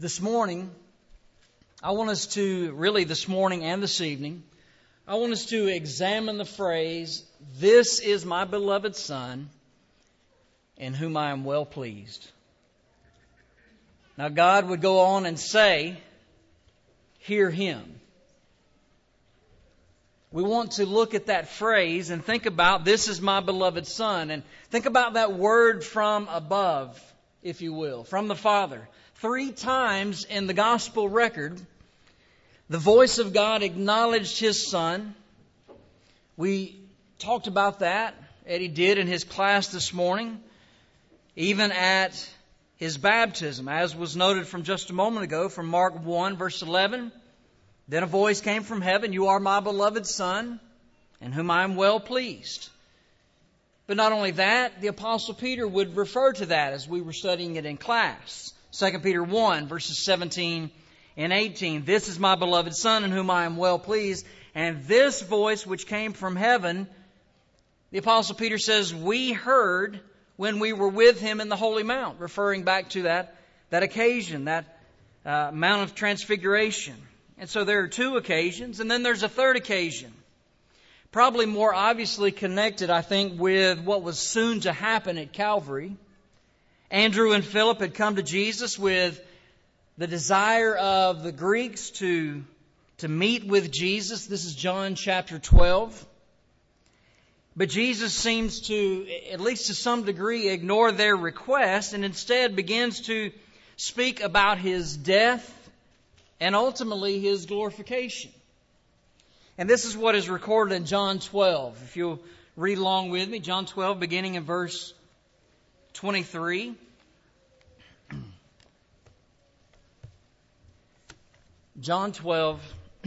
This morning, I want us to, really this morning and this evening, I want us to examine the phrase, "This is my beloved Son, in whom I am well pleased." Now God would go on and say, "Hear him." We want to look at that phrase and think about, "This is my beloved Son," and think about that word from above, if you will, from the Father. 3 times in the gospel record, the voice of God acknowledged His Son. We talked about that. Eddie did in his class this morning. Even at His baptism, as was noted from just a moment ago from Mark 1, verse 11. Then a voice came from heaven, "You are my beloved Son, in whom I am well pleased." But not only that, the Apostle Peter would refer to that as we were studying it in class. 2 Peter 1, verses 17 and 18. "This is my beloved Son, in whom I am well pleased." And this voice which came from heaven, the Apostle Peter says, we heard when we were with Him in the Holy Mount, referring back to that occasion, that Mount of Transfiguration. And so there are 2 occasions, and then there's a 3rd occasion. Probably more obviously connected, I think, with what was soon to happen at Calvary. Andrew and Philip had come to Jesus with the desire of the Greeks to meet with Jesus. This is John chapter 12. But Jesus seems to, at least to some degree, ignore their request and instead begins to speak about His death and ultimately His glorification. And this is what is recorded in John 12. If you'll read along with me, John 12, beginning in verse 23. John 12,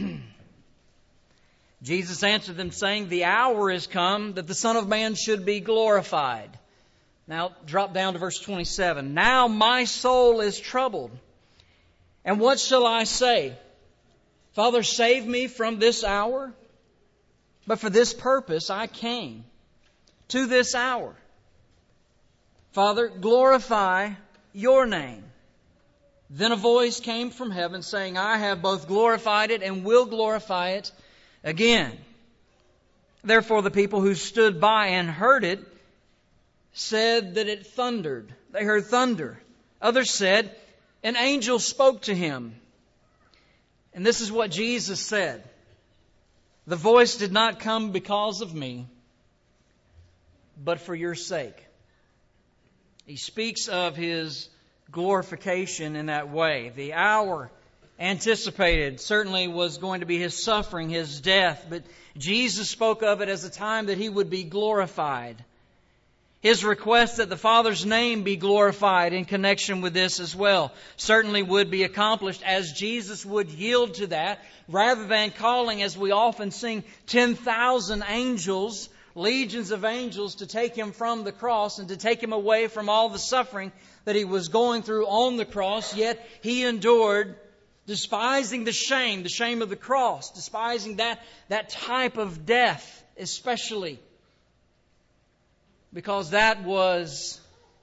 Jesus answered them, saying, "The hour is come that the Son of Man should be glorified." Now, drop down to verse 27. "Now my soul is troubled. And what shall I say? Father, save me from this hour? But for this purpose I came to this hour. Father, glorify your name." Then a voice came from heaven saying, "I have both glorified it and will glorify it again." Therefore the people who stood by and heard it said that it thundered. They heard thunder. Others said, "An angel spoke to him." And this is what Jesus said, "The voice did not come because of me, but for your sake." He speaks of His glorification in that way. The hour anticipated certainly was going to be His suffering, His death, but Jesus spoke of it as a time that He would be glorified. His request that the Father's name be glorified in connection with this as well certainly would be accomplished as Jesus would yield to that, rather than calling, as we often sing, 10,000 angels, legions of angels, to take Him from the cross and to take Him away from all the suffering that He was going through on the cross. Yet He endured, despising the shame of the cross, despising that type of death especially, because that was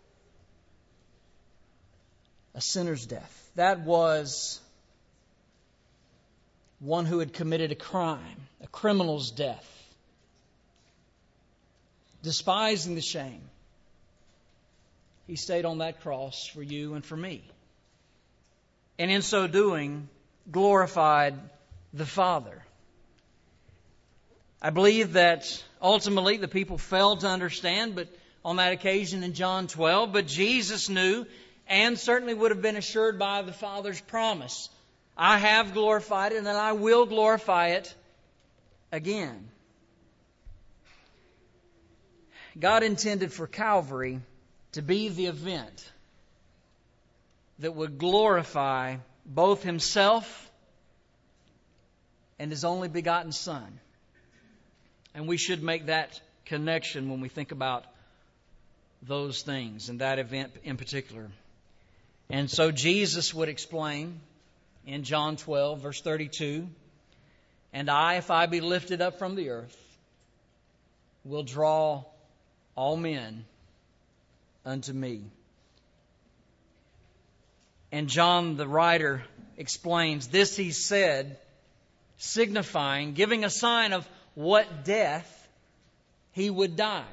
a sinner's death. That was one who had committed a crime, a criminal's death. Despising the shame, He stayed on that cross for you and for me. And in so doing, glorified the Father. I believe that ultimately the people failed to understand, but on that occasion in John 12, but Jesus knew and certainly would have been assured by the Father's promise. I have glorified it and I will glorify it again. God intended for Calvary to be the event that would glorify both Himself and His only begotten Son. And we should make that connection when we think about those things and that event in particular. And so Jesus would explain in John 12, verse 32, "And I, if I be lifted up from the earth, will draw all men unto me." And John, the writer, explains, this he said, signifying, giving a sign of what death he would die.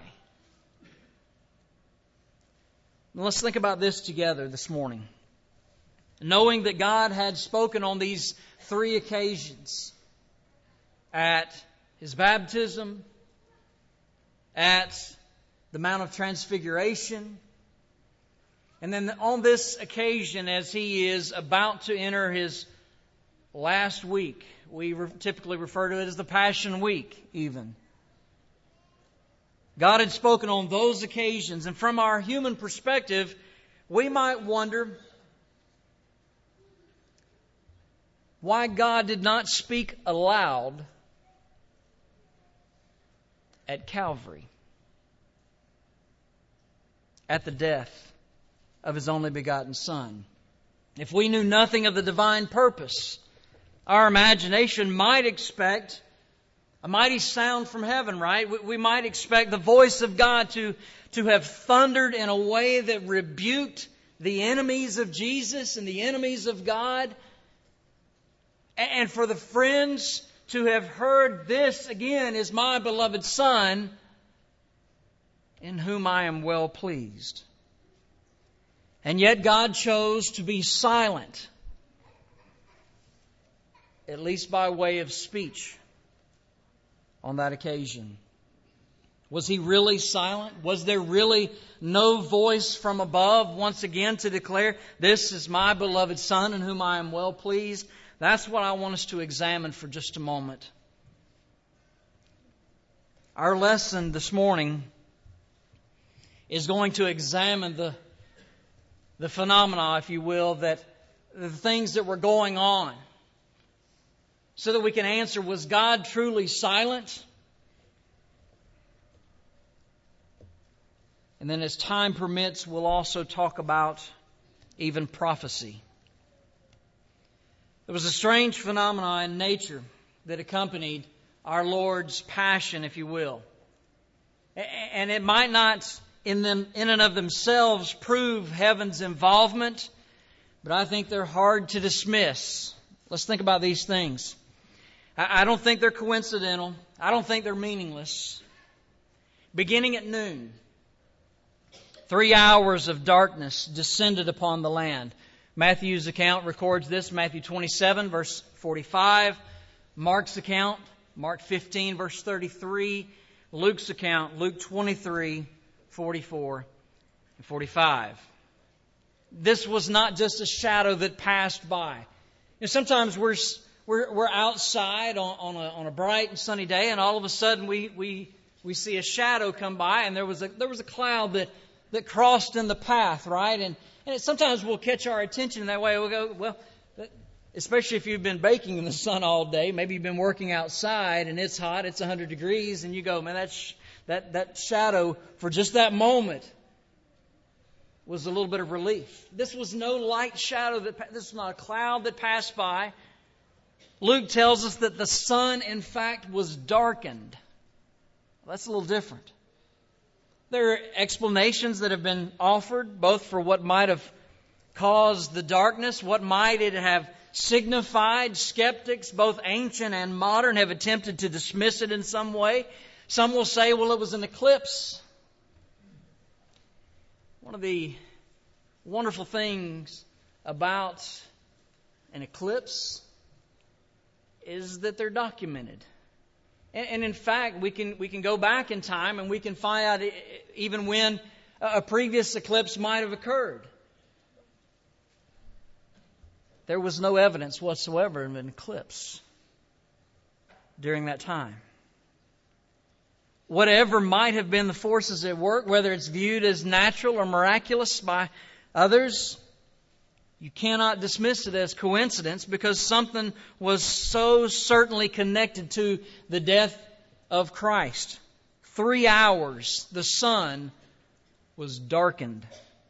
Now let's think about this together this morning. Knowing that God had spoken on these 3 occasions, at His baptism, at the Mount of Transfiguration, and then on this occasion as He is about to enter His last week. We typically refer to it as the Passion Week even. God had spoken on those occasions, and from our human perspective, we might wonder why God did not speak aloud at Calvary, at the death of His only begotten Son. If we knew nothing of the divine purpose, our imagination might expect a mighty sound from heaven, right? We might expect the voice of God to have thundered in a way that rebuked the enemies of Jesus and the enemies of God. And for the friends to have heard, this again is my beloved Son, in whom I am well pleased. And yet God chose to be silent, at least by way of speech, on that occasion. Was He really silent? Was there really no voice from above once again to declare, this is my beloved Son in whom I am well pleased? That's what I want us to examine for just a moment. Our lesson this morning is going to examine the phenomena, if you will, that the things that were going on, so that we can answer, was God truly silent? And then as time permits, we'll also talk about even prophecy. There was a strange phenomenon in nature that accompanied our Lord's passion, if you will. And it might not in and of themselves prove heaven's involvement, but I think they're hard to dismiss. Let's think about these things. I don't think they're coincidental. I don't think they're meaningless. Beginning at noon, 3 hours of darkness descended upon the land. Matthew's account records this, Matthew 27, verse 45. Mark's account, Mark 15, verse 33. Luke's account, Luke 23, 44 and 45. This was not just a shadow that passed by. You know, sometimes we're outside on a bright and sunny day, and all of a sudden we see a shadow come by, and there was a cloud that crossed in the path, right? And it sometimes will catch our attention in that way. We'll go, well, especially if you've been baking in the sun all day, maybe you've been working outside and it's hot, it's 100 degrees, and you go, man, that shadow for just that moment was a little bit of relief. This was no light shadow. This was not a cloud that passed by. Luke tells us that the sun, in fact, was darkened. Well, that's a little different. There are explanations that have been offered, both for what might have caused the darkness, what might it have signified. Skeptics, both ancient and modern, have attempted to dismiss it in some way. Some will say, well, it was an eclipse. One of the wonderful things about an eclipse is that they're documented. And in fact, we can go back in time and we can find out even when a previous eclipse might have occurred. There was no evidence whatsoever of an eclipse during that time. Whatever might have been the forces at work, whether it's viewed as natural or miraculous by others, you cannot dismiss it as coincidence, because something was so certainly connected to the death of Christ. 3 hours, the sun was darkened.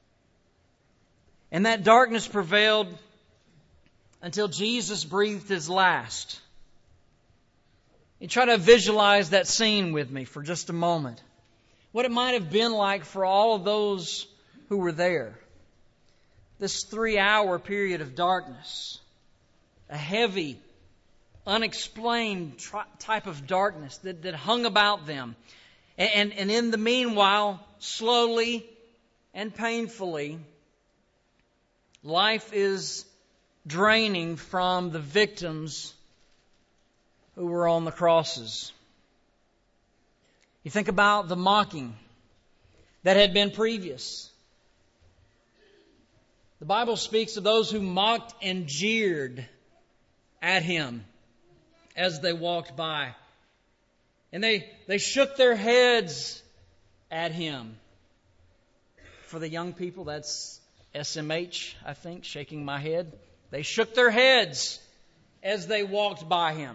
And that darkness prevailed until Jesus breathed His last. You try to visualize that scene with me for just a moment. What it might have been like for all of those who were there. this 3-hour period of darkness, a heavy, unexplained type of darkness that hung about them. And in the meanwhile, slowly and painfully, life is draining from the victims who were on the crosses. You think about the mocking that had been previous. The Bible speaks of those who mocked and jeered at Him as they walked by. And they shook their heads at Him. For the young people, that's SMH, I think, shaking my head. They shook their heads as they walked by Him.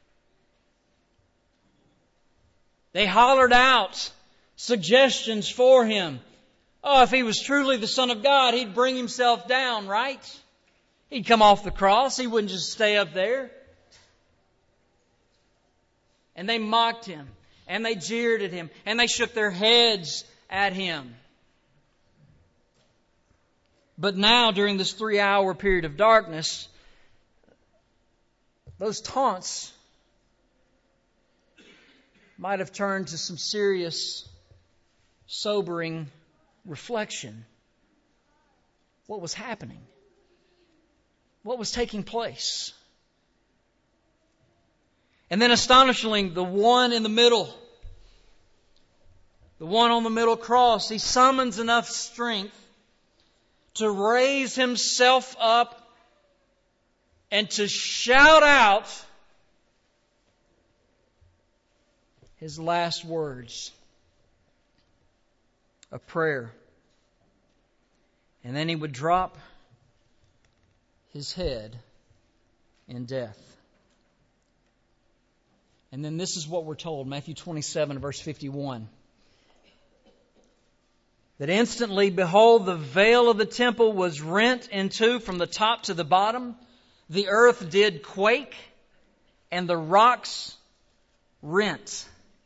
They hollered out suggestions for Him. Oh, if He was truly the Son of God, He'd bring Himself down, right? He'd come off the cross. He wouldn't just stay up there. And they mocked Him, and they jeered at Him, and they shook their heads at Him. But now, during this 3-hour period of darkness, those taunts might have turned to some serious, sobering reflection. What was happening? What was taking place? And then astonishingly, the one in the middle, the one on the middle cross, he summons enough strength to raise himself up and to shout out his last words, a prayer. And then he would drop his head in death. And then this is what we're told, Matthew 27, verse 51. That instantly, behold, the veil of the temple was rent in two from the top to the bottom. The earth did quake, and the rocks rent.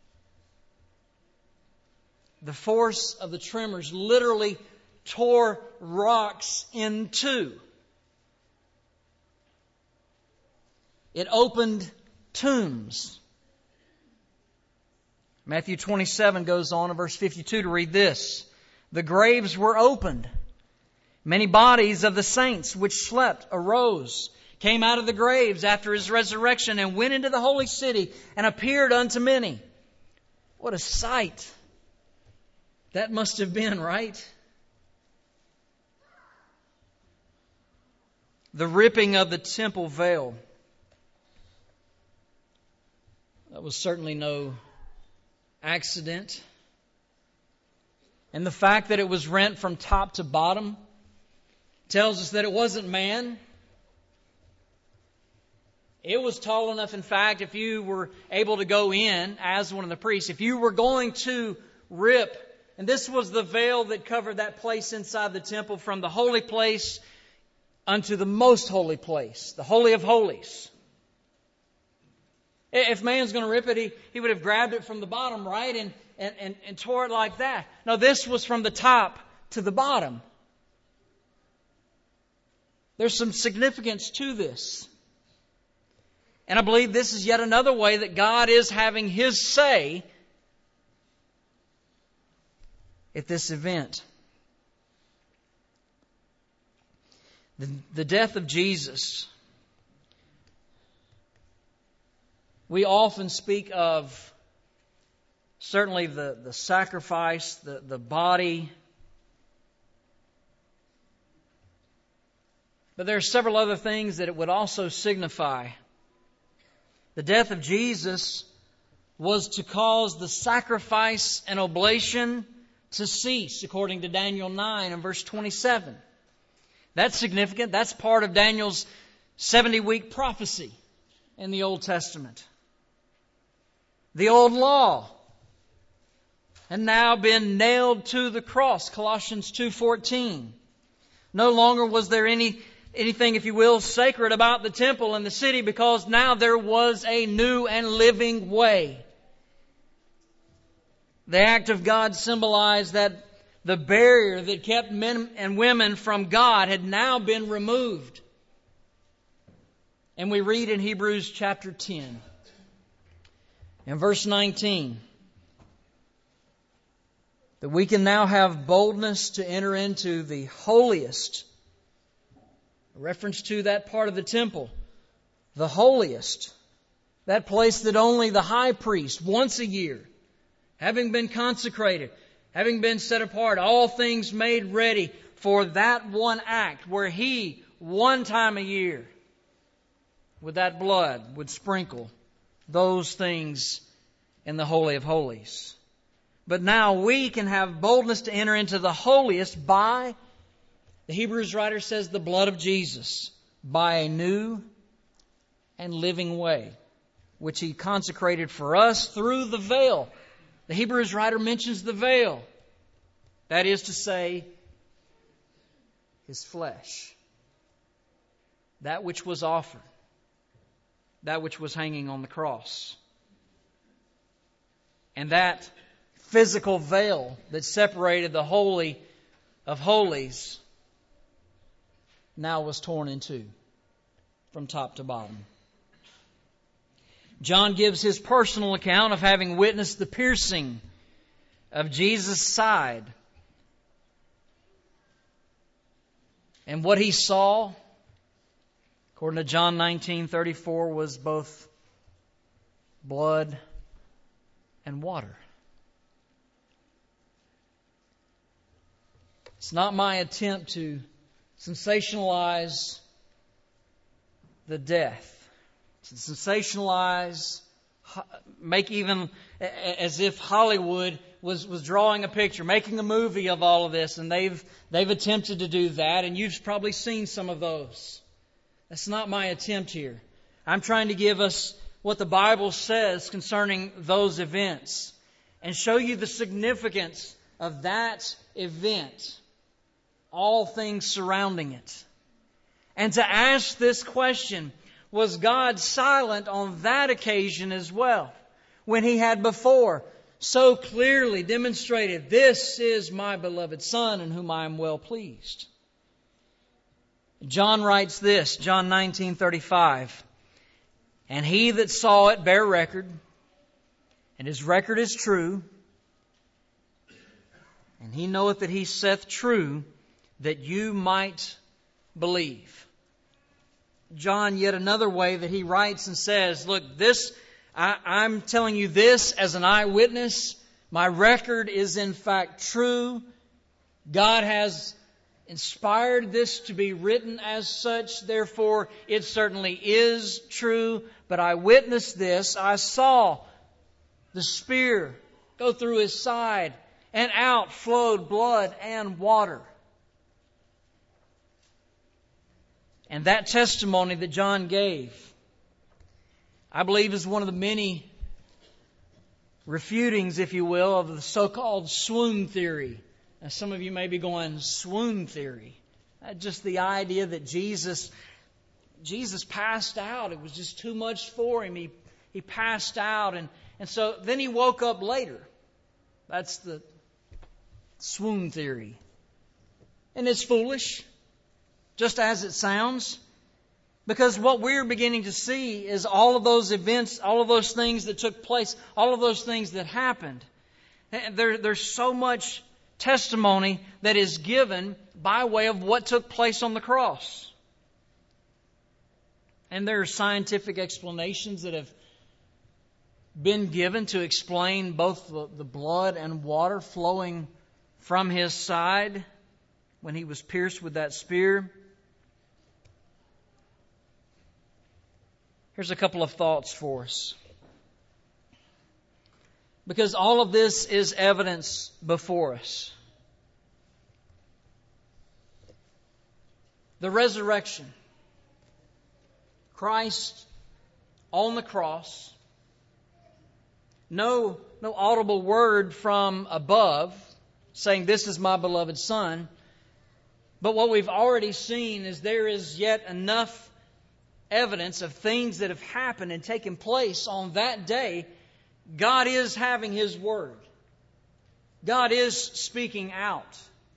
The force of the tremors literally tore rocks in two. It opened tombs. Matthew 27 goes on in verse 52 to read this. The graves were opened. Many bodies of the saints which slept arose, came out of the graves after His resurrection, and went into the holy city and appeared unto many. What a sight that must have been, right? The ripping of the temple veil. That was certainly no accident. And the fact that it was rent from top to bottom tells us that it wasn't man. It was tall enough, in fact, if you were able to go in as one of the priests, if you were going to rip, and this was the veil that covered that place inside the temple from the holy place unto the most holy place, the Holy of Holies. If man's going to rip it, he would have grabbed it from the bottom, right? And tore it like that. No, this was from the top to the bottom. There's some significance to this. And I believe this is yet another way that God is having His say at this event. The death of Jesus. We often speak of certainly the sacrifice, the body. But there are several other things that it would also signify. The death of Jesus was to cause the sacrifice and oblation to cease, according to Daniel 9 and verse 27. That's significant. That's part of Daniel's 70-week prophecy in the Old Testament. The old law had now been nailed to the cross, Colossians 2:14. No longer was there anything, if you will, sacred about the temple and the city, because now there was a new and living way. The act of God symbolized that The barrier that kept men and women from God had now been removed. And we read in Hebrews chapter 10, in verse 19, that we can now have boldness to enter into the holiest. A reference to that part of the temple, the holiest. That place that only the high priest, once a year, having been consecrated, having been set apart, all things made ready for that one act where he, one time a year, with that blood, would sprinkle those things in the Holy of Holies. But now we can have boldness to enter into the holiest by, the Hebrews writer says, the blood of Jesus, by a new and living way, which He consecrated for us through the veil. The Hebrews writer mentions the veil. That is to say, His flesh. That which was offered. That which was hanging on the cross. And that physical veil that separated the Holy of Holies now was torn in two from top to bottom. John gives his personal account of having witnessed the piercing of Jesus' side. And what he saw, according to John 19:34, was both blood and water. It's not my attempt to sensationalize the death. To sensationalize, make even as if Hollywood was drawing a picture, making a movie of all of this, and they've attempted to do that, and you've probably seen some of those. That's not my attempt here. I'm trying to give us what the Bible says concerning those events and show you the significance of that event, all things surrounding it. And to ask this question, was God silent on that occasion as well, when He had before so clearly demonstrated, this is my beloved Son in whom I am well pleased? John writes this, John 19:35, and he that saw it bare record, and his record is true, and he knoweth that he saith true, that you might believe. John, yet another way that he writes and says, look, I'm telling you this as an eyewitness. My record is in fact true. God has inspired this to be written as such. Therefore, it certainly is true. But I witnessed this. I saw the spear go through His side, and out flowed blood and water. And that testimony that John gave, I believe, is one of the many refutings, if you will, of the so-called swoon theory. Now, some of you may be going, swoon theory? Just the idea that Jesus passed out. It was just too much for Him. He passed out, and so then He woke up later. That's the swoon theory. And it's foolish, just as it sounds. Because what we're beginning to see is all of those events, all of those things that took place, all of those things that happened. There's so much testimony that is given by way of what took place on the cross. And there are scientific explanations that have been given to explain both the blood and water flowing from His side when He was pierced with that spear. Here's a couple of thoughts for us. Because all of this is evidence before us. The resurrection. Christ on the cross. No audible word from above saying, this is my beloved Son. But what we've already seen is there is yet enough evidence of things that have happened and taken place on that day. God is having His word. God is speaking out.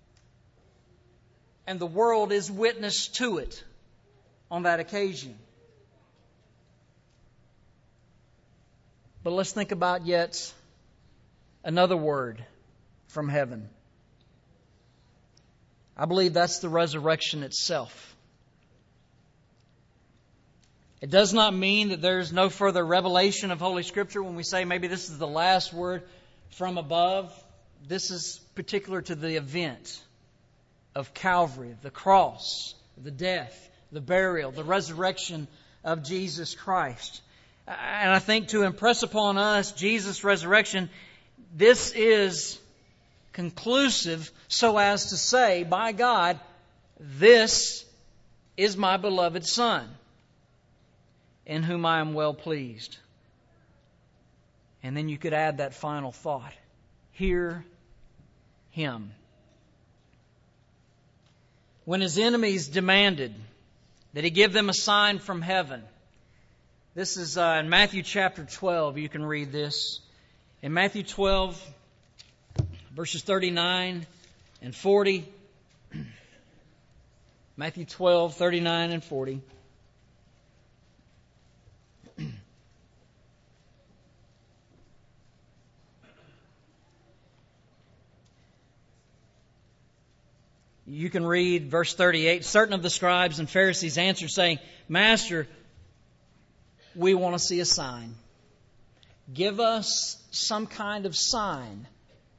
And the world is witness to it on that occasion. But let's think about yet another word from heaven. I believe that's the resurrection itself. It does not mean that there's no further revelation of Holy Scripture when we say maybe this is the last word from above. This is particular to the event of Calvary, the cross, the death, the burial, the resurrection of Jesus Christ. And I think to impress upon us Jesus' resurrection, this is conclusive so as to say, by God, this is my beloved Son, in whom I am well pleased. And then you could add that final thought. Hear Him. When His enemies demanded that He give them a sign from heaven, this is in Matthew chapter 12. You can read this. In Matthew 12, verses 39 and 40. Matthew 12, 39 and 40. You can read verse 38. Certain of the scribes and Pharisees answered, saying, Master, we want to see a sign. Give us some kind of sign.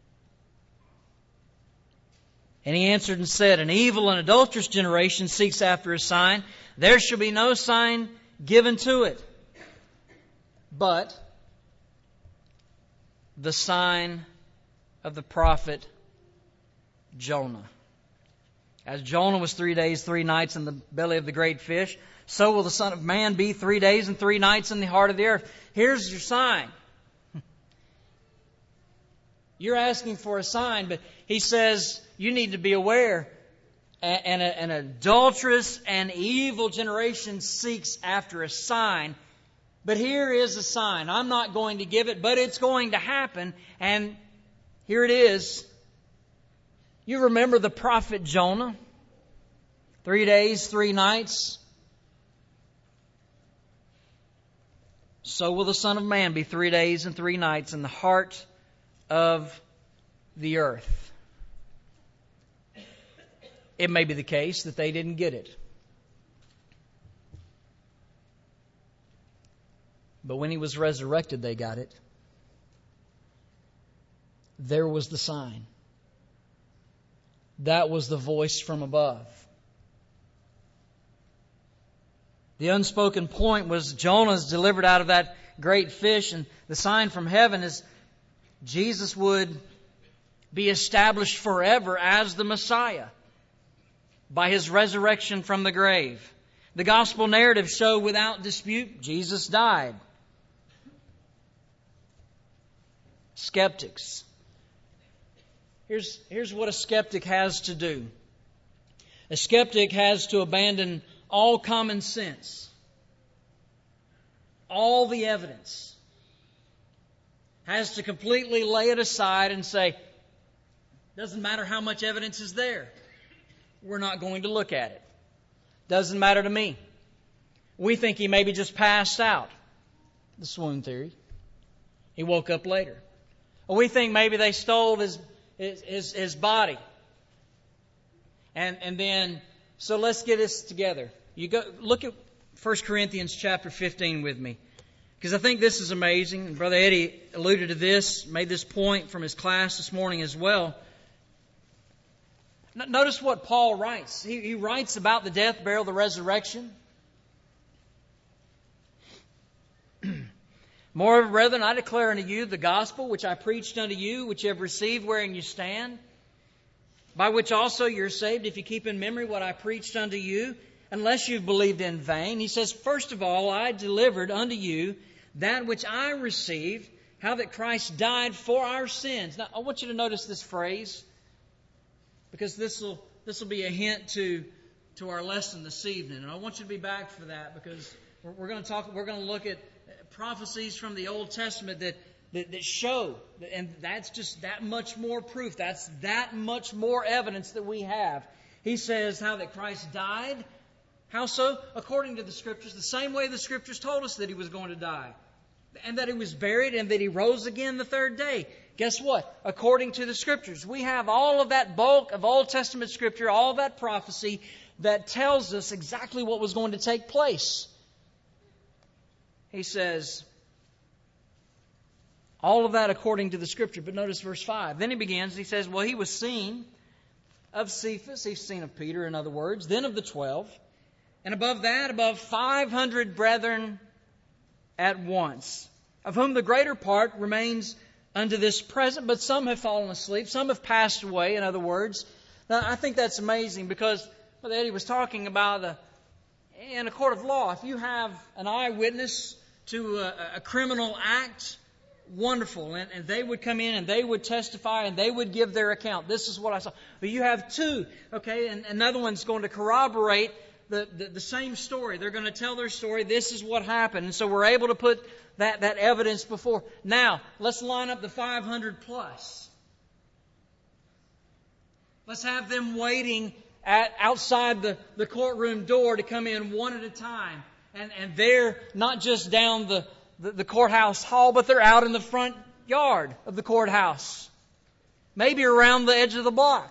And He answered and said, An evil and adulterous generation seeks after a sign. There shall be no sign given to it, but the sign of the prophet Jonah. As Jonah was 3 days, 3 nights in the belly of the great fish, so will the Son of Man be 3 days and 3 nights in the heart of the earth. Here's your sign. You're asking for a sign, but He says you need to be aware. An adulterous and evil generation seeks after a sign. But here is a sign. I'm not going to give it, but it's going to happen. And here it is. You remember the prophet Jonah? 3 days, 3 nights. So will the Son of Man be 3 days and 3 nights in the heart of the earth. It may be the case that they didn't get it. But when He was resurrected, they got it. There was the sign. That was the voice from above. The unspoken point was Jonah's delivered out of that great fish, and the sign from heaven is Jesus would be established forever as the Messiah by His resurrection from the grave. The gospel narrative show without dispute Jesus died. Skeptics. Here's what a skeptic has to do. A skeptic has to abandon all common sense, all the evidence, has to completely lay it aside and say, doesn't matter how much evidence is there, we're not going to look at it. Doesn't matter to me. We think He maybe just passed out. The swoon theory. He woke up later. Or we think maybe they stole his body. And then, so let's get this together. You go look at 1 Corinthians chapter 15 with me. Because I think this is amazing. And Brother Eddie alluded to this, made this point from his class this morning as well. Notice what Paul writes. He writes about the death, burial, the resurrection. Moreover, brethren, I declare unto you the gospel which I preached unto you, which you have received wherein you stand, by which also you're saved, if you keep in memory what I preached unto you, unless you've believed in vain. He says, first of all, I delivered unto you that which I received, how that Christ died for our sins. Now, I want you to notice this phrase, because this will be a hint to our lesson this evening. And I want you to be back for that, because we're going to look at prophecies from the Old Testament that that show, and that's just that much more proof. That's that much more evidence that we have. He says how that Christ died. How so? According to the Scriptures, the same way the Scriptures told us that He was going to die. And that He was buried and that He rose again the third day. Guess what? According to the Scriptures, we have all of that bulk of Old Testament Scripture, all of that prophecy that tells us exactly what was going to take place. He says, all of that according to the Scripture. But notice verse 5. Then he begins, he says, well, He was seen of Cephas, He's seen of Peter, in other words, then of the 12. And above that, above 500 brethren at once, of whom the greater part remains unto this present, but some have fallen asleep, some have passed away, in other words. Now, I think that's amazing because Brother Eddie was talking about in a court of law, if you have an eyewitness to a criminal act, wonderful, and they would come in and they would testify and they would give their account. This is what I saw. But you have two, okay, and another one's going to corroborate the same story. They're going to tell their story. This is what happened. And so we're able to put that evidence before. Now, let's line up the 500 plus. Let's have them waiting outside the courtroom door to come in one at a time. And they're not just down the courthouse hall, but they're out in the front yard of the courthouse. Maybe around the edge of the block.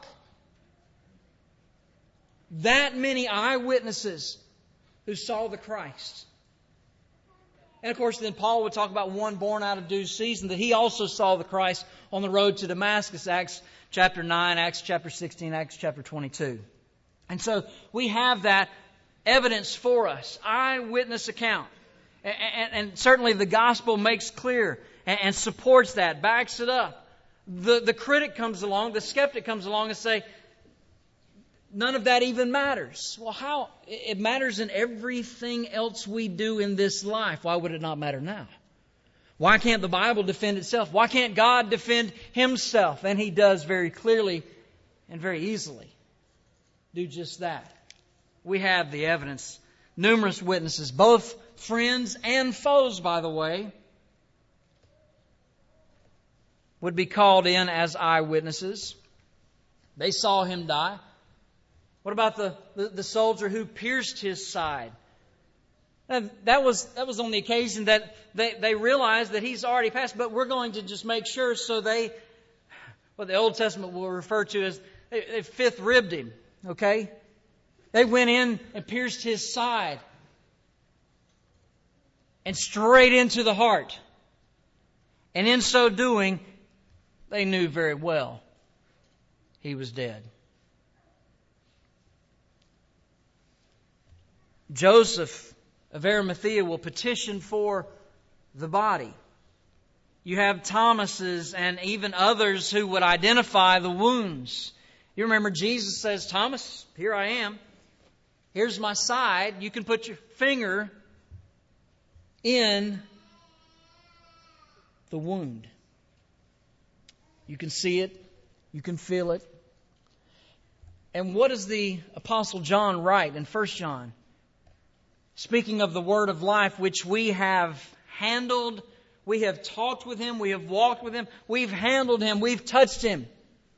That many eyewitnesses who saw the Christ. And of course then Paul would talk about one born out of due season, that he also saw the Christ on the road to Damascus, Acts chapter 9, Acts chapter 16, Acts chapter 22. And so we have that evidence for us, eyewitness account. And certainly the gospel makes clear and supports that, backs it up. The critic comes along, the skeptic comes along and say, none of that even matters. Well, how? It matters in everything else we do in this life. Why would it not matter now? Why can't the Bible defend itself? Why can't God defend Himself? And He does very clearly and very easily do just that. We have the evidence. Numerous witnesses, both friends and foes, by the way, would be called in as eyewitnesses. They saw Him die. What about the soldier who pierced His side? And that was on the occasion that they realized that He's already passed, but we're going to just make sure, so what the Old Testament will refer to as, they fifth-ribbed Him, okay? They went in and pierced His side and straight into the heart. And in so doing, they knew very well He was dead. Joseph of Arimathea will petition for the body. You have Thomas's and even others who would identify the wounds. You remember Jesus says, Thomas, here I am. Here's my side. You can put your finger in the wound. You can see it. You can feel it. And what does the Apostle John write in 1 John? Speaking of the Word of life, which we have handled, we have talked with Him, we have walked with Him, we've handled Him, we've touched Him.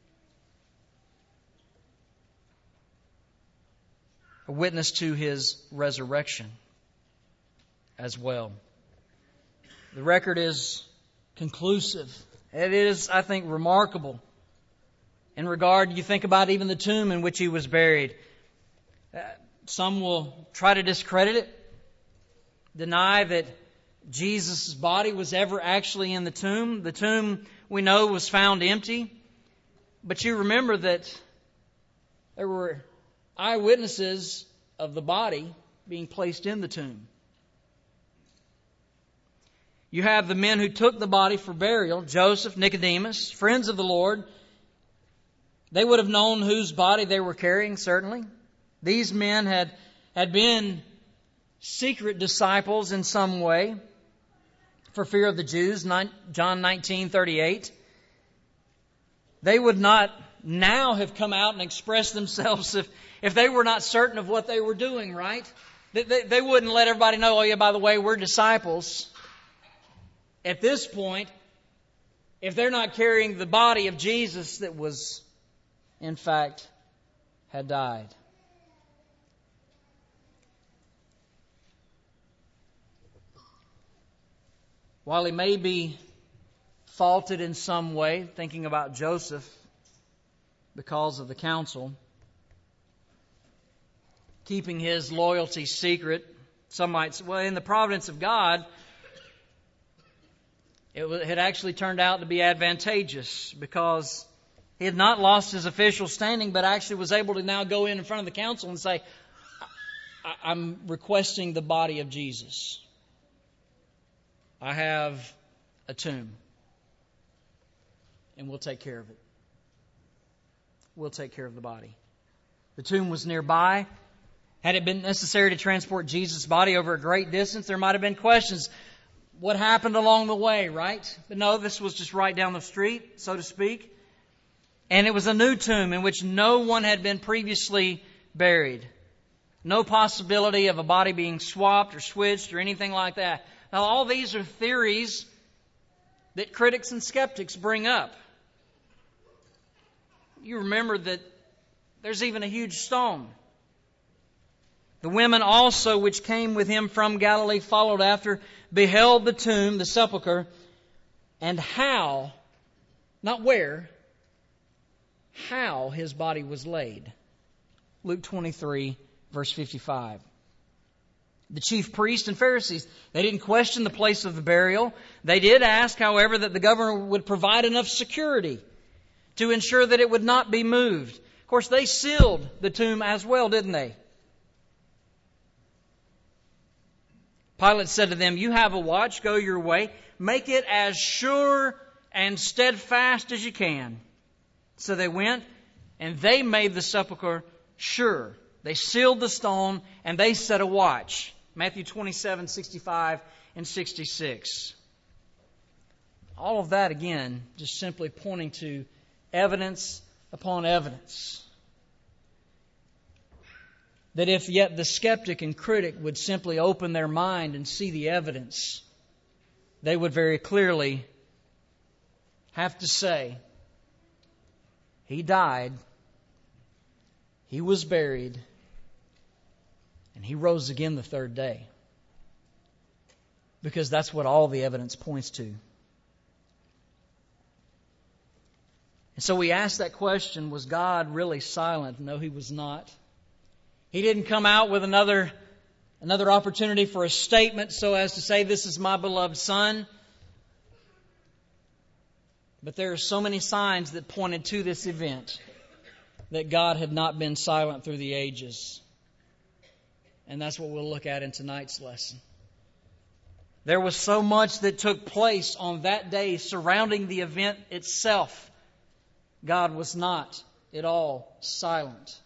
A witness to His resurrection as well. The record is conclusive. It is, I think, remarkable. In regard, you think about even the tomb in which He was buried. Some will try to discredit it, deny that Jesus' body was ever actually in the tomb. The tomb, we know, was found empty. But you remember that there were eyewitnesses of the body being placed in the tomb. You have the men who took the body for burial, Joseph, Nicodemus, friends of the Lord. They would have known whose body they were carrying, certainly. These men had been secret disciples in some way for fear of the Jews, John 19:38. They would not now have come out and expressed themselves if they were not certain of what they were doing, right? They wouldn't let everybody know, oh yeah, by the way, we're disciples. At this point, if they're not carrying the body of Jesus that was, in fact, had died? While he may be faulted in some way, thinking about Joseph because of the council, keeping his loyalty secret, some might say, well, in the providence of God, it had actually turned out to be advantageous because he had not lost his official standing, but actually was able to now go in front of the council and say, I'm requesting the body of Jesus. I have a tomb, and we'll take care of it. We'll take care of the body. The tomb was nearby. Had it been necessary to transport Jesus' body over a great distance, there might have been questions. What happened along the way, right? But no, this was just right down the street, so to speak. And it was a new tomb in which no one had been previously buried. No possibility of a body being swapped or switched or anything like that. Now, all these are theories that critics and skeptics bring up. You remember that there's even a huge stone. The women also which came with him from Galilee followed after, beheld the tomb, the sepulchre, and how, not where, how his body was laid. Luke 23, verse 55. The chief priests and Pharisees, they didn't question the place of the burial. They did ask, however, that the governor would provide enough security to ensure that it would not be moved. Of course, they sealed the tomb as well, didn't they? Pilate said to them, you have a watch, go your way. Make it as sure and steadfast as you can. So they went, and they made the sepulchre sure. They sealed the stone, and they set a watch. Matthew 27, 65 and 66. All of that, again, just simply pointing to evidence upon evidence. That if yet the skeptic and critic would simply open their mind and see the evidence, they would very clearly have to say, he died, he was buried, and he rose again the third day. Because that's what all the evidence points to. And so we ask that question, was God really silent? No, He was not. He didn't come out with another opportunity for a statement so as to say, this is my beloved Son. But there are so many signs that pointed to this event that God had not been silent through the ages. And that's what we'll look at in tonight's lesson. There was so much that took place on that day surrounding the event itself. God was not at all silent.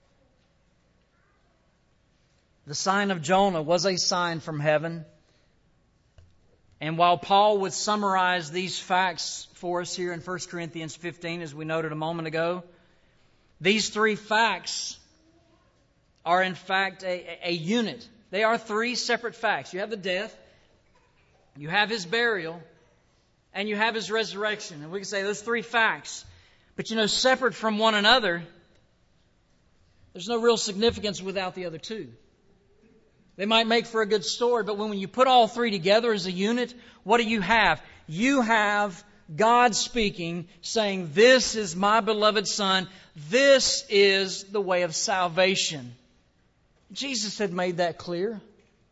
The sign of Jonah was a sign from heaven. And while Paul would summarize these facts for us here in 1 Corinthians 15, as we noted a moment ago, these three facts are in fact a unit. They are three separate facts. You have the death, you have His burial, and you have His resurrection. And we can say those three facts. But separate from one another, there's no real significance without the other two. They might make for a good story, but when you put all three together as a unit, what do you have? You have God speaking, saying, this is my beloved Son. This is the way of salvation. Jesus had made that clear.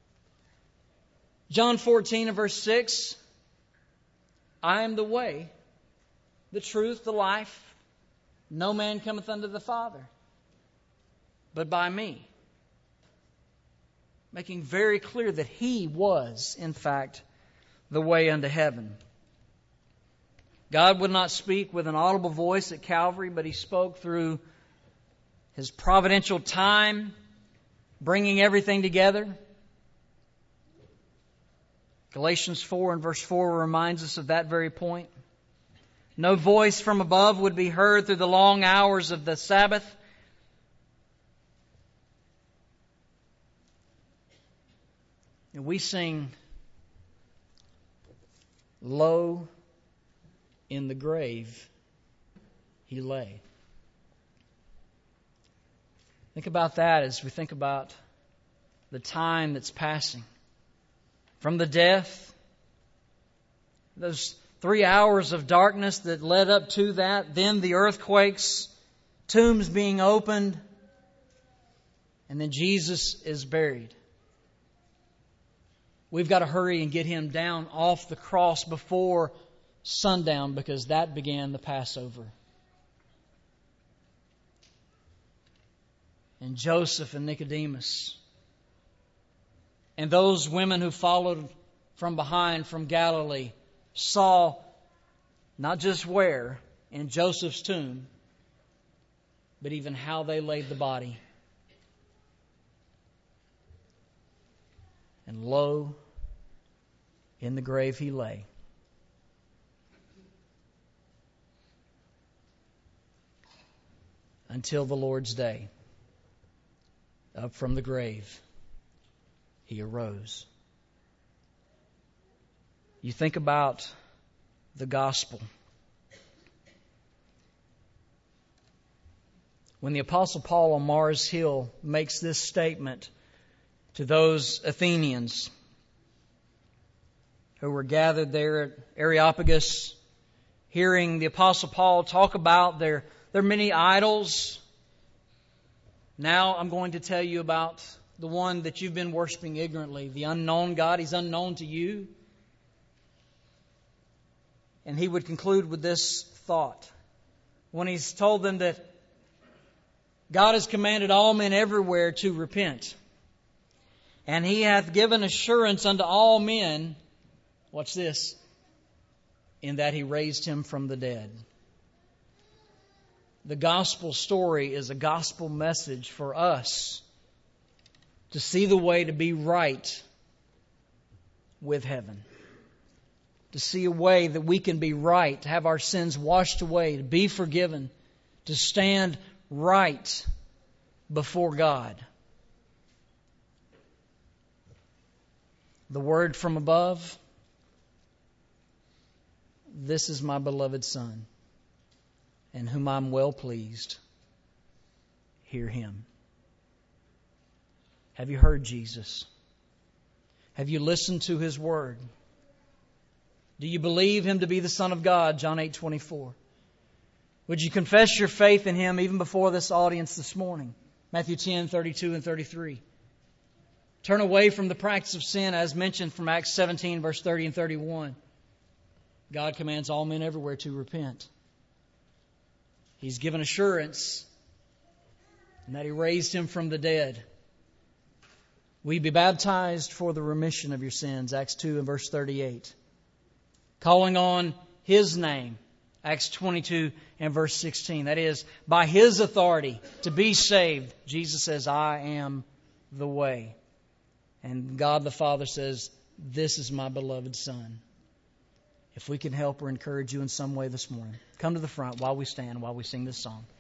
John 14 and verse 6, I am the way, the truth, the life. No man cometh unto the Father, but by me. Making very clear that He was, in fact, the way unto heaven. God would not speak with an audible voice at Calvary, but He spoke through His providential time, bringing everything together. Galatians 4 and verse 4 reminds us of that very point. No voice from above would be heard through the long hours of the Sabbath. And we sing, lo, in the grave he lay. Think about that as we think about the time that's passing. From the death, those 3 hours of darkness that led up to that, then the earthquakes, tombs being opened, and then Jesus is buried. We've got to hurry and get Him down off the cross before sundown, because that began the Passover. And Joseph and Nicodemus and those women who followed from behind from Galilee saw not just where in Joseph's tomb, but even how they laid the body. And lo, in the grave he lay. Until the Lord's day. Up from the grave, he arose. You think about the gospel. When the Apostle Paul on Mars Hill makes this statement to those Athenians who were gathered there at Areopagus, hearing the Apostle Paul talk about their many idols. Now I'm going to tell you about the one that you've been worshiping ignorantly, the unknown God. He's unknown to you. And he would conclude with this thought. When he's told them that God has commanded all men everywhere to repent. And He hath given assurance unto all men, watch this, in that He raised Him from the dead. The gospel story is a gospel message for us to see the way to be right with heaven. To see a way that we can be right, to have our sins washed away, to be forgiven, to stand right before God. The word from above, this is my beloved Son, in whom I'm well pleased. Hear Him. Have you heard Jesus? Have you listened to His word? Do you believe Him to be the Son of God? John 8:24. Would you confess your faith in Him even before this audience this morning? Matthew 10:32 and 33. Turn away from the practice of sin, as mentioned from Acts 17, verse 30 and 31. God commands all men everywhere to repent. He's given assurance and that He raised Him from the dead. Will you be baptized for the remission of your sins? Acts 2 and verse 38. Calling on His name. Acts 22 and verse 16. That is, by His authority to be saved. Jesus says, I am the way. And God the Father says, this is my beloved Son. If we can help or encourage you in some way this morning, come to the front while we stand, while we sing this song.